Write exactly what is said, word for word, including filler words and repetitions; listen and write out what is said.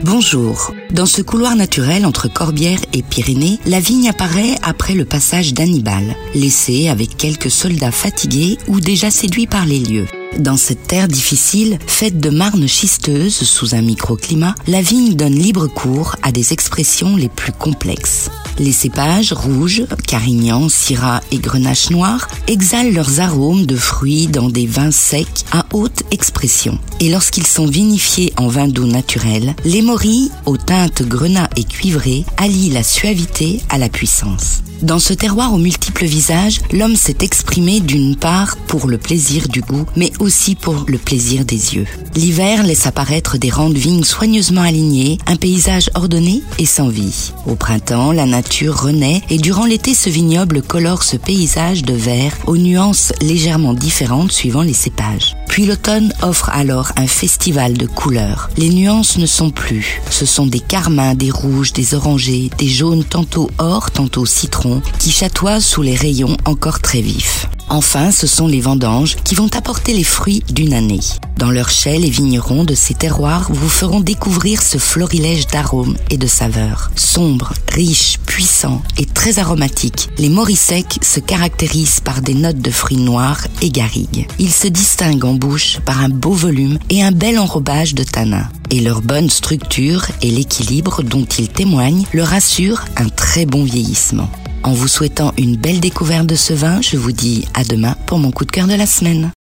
Bonjour. Dans ce couloir naturel entre Corbières et Pyrénées, la vigne apparaît après le passage d'Hannibal, laissée avec quelques soldats fatigués ou déjà séduits par les lieux. Dans cette terre difficile, faite de marnes schisteuses sous un microclimat, la vigne donne libre cours à des expressions les plus complexes. Les cépages rouges, Carignan, Syrah et Grenache noir exhalent leurs arômes de fruits dans des vins secs à haute expression. Et lorsqu'ils sont vinifiés en vin doux naturel, les morilles, aux teintes grenat et cuivrées, allient la suavité à la puissance. Dans ce terroir aux multiples visages, l'homme s'est exprimé d'une part pour le plaisir du goût, mais aussi pour le plaisir des yeux. L'hiver laisse apparaître des rangs de vignes soigneusement alignés, un paysage ordonné et sans vie. Au printemps, la nature renaît et durant l'été, ce vignoble colore ce paysage de vert aux nuances légèrement différentes suivant les cépages. Puis l'automne offre alors un festival de couleurs. Les nuances ne sont plus. Ce sont des carmins, des rouges, des orangés, des jaunes tantôt or, tantôt citron, qui chatoient sous les rayons encore très vifs. Enfin, ce sont les vendanges qui vont apporter les fruits d'une année. Dans leur chai, les vignerons de ces terroirs vous feront découvrir ce florilège d'arômes et de saveurs. Sombres, riches, puissants et très aromatiques, les moris secs se caractérisent par des notes de fruits noirs et garrigues. Ils se distinguent en bouche par un beau volume et un bel enrobage de tanins. Et leur bonne structure et l'équilibre dont ils témoignent leur assurent un très bon vieillissement. En vous souhaitant une belle découverte de ce vin, je vous dis à demain pour mon coup de cœur de la semaine.